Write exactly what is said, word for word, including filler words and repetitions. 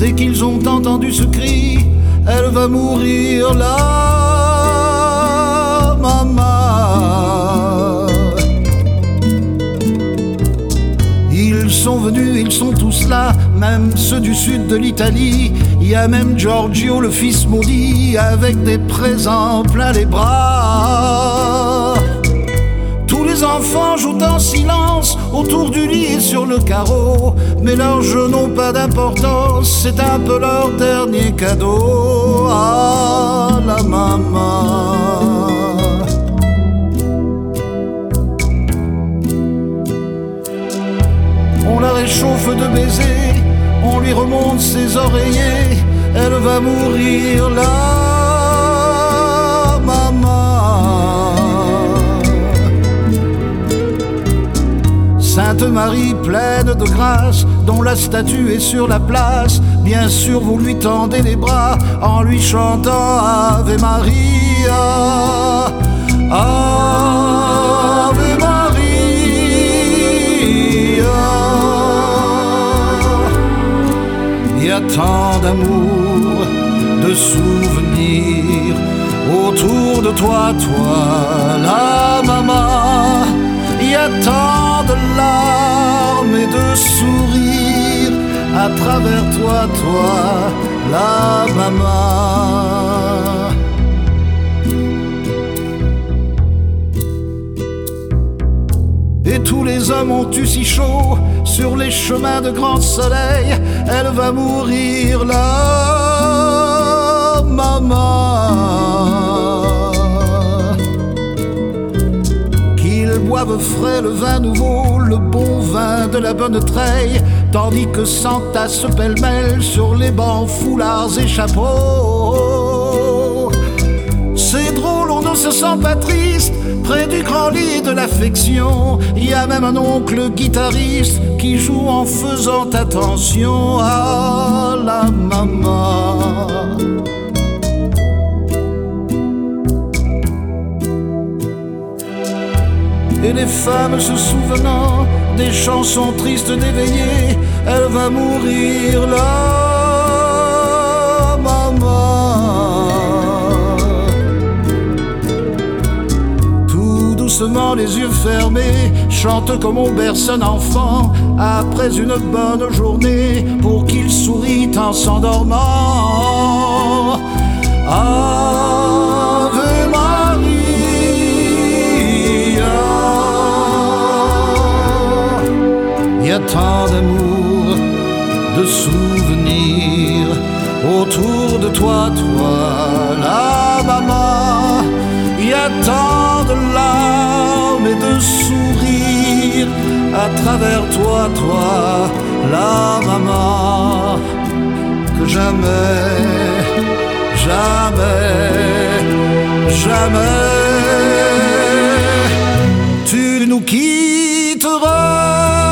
Dès qu'ils ont entendu ce cri, elle va mourir là, maman. Ils sont venus, ils sont tous là, même ceux du sud de l'Italie. Il y a même Giorgio, le fils maudit, avec des présents plein les bras. Tous les enfants jouent en silence autour du lit et sur le carreau, mais leurs jeux n'ont pas d'importance, c'est un peu leur dernier cadeau à la maman. On la réchauffe de baisers, on lui remonte ses oreillers, elle va mourir là, maman. Sainte Marie pleine de grâce, dont la statue est sur la place, bien sûr vous lui tendez les bras en lui chantant Ave Maria, Ave Maria. Il y a tant d'amour, de souvenirs autour de toi, toi, la maman. Il y a tant de larmes et de sourires à travers toi, toi, la maman. Et tous les hommes ont eu si chaud sur les chemins de grand soleil, elle va mourir là, maman. Qu'ils boivent frais le vin nouveau, le bon vin de la bonne treille, tandis que s'entassent pêle-mêle sur les bancs foulards et chapeaux. C'est drôle, on ne se sent pas triste près du grand lit de l'affection. Il y a même un oncle guitariste qui joue en faisant attention à la maman. Et les femmes se souvenant des chansons tristes d'éveillé, elle va mourir là, maman. Tout doucement, les yeux fermés, chante comme on berce un enfant après une bonne journée pour qu'il sourit en s'endormant. Ave Maria. Il y a tant d'amour, de souvenirs autour de toi, toi, la maman. Il y a tant de larmes et de sourires à travers toi, toi, la maman. Que jamais, jamais, jamais tu nous quitteras.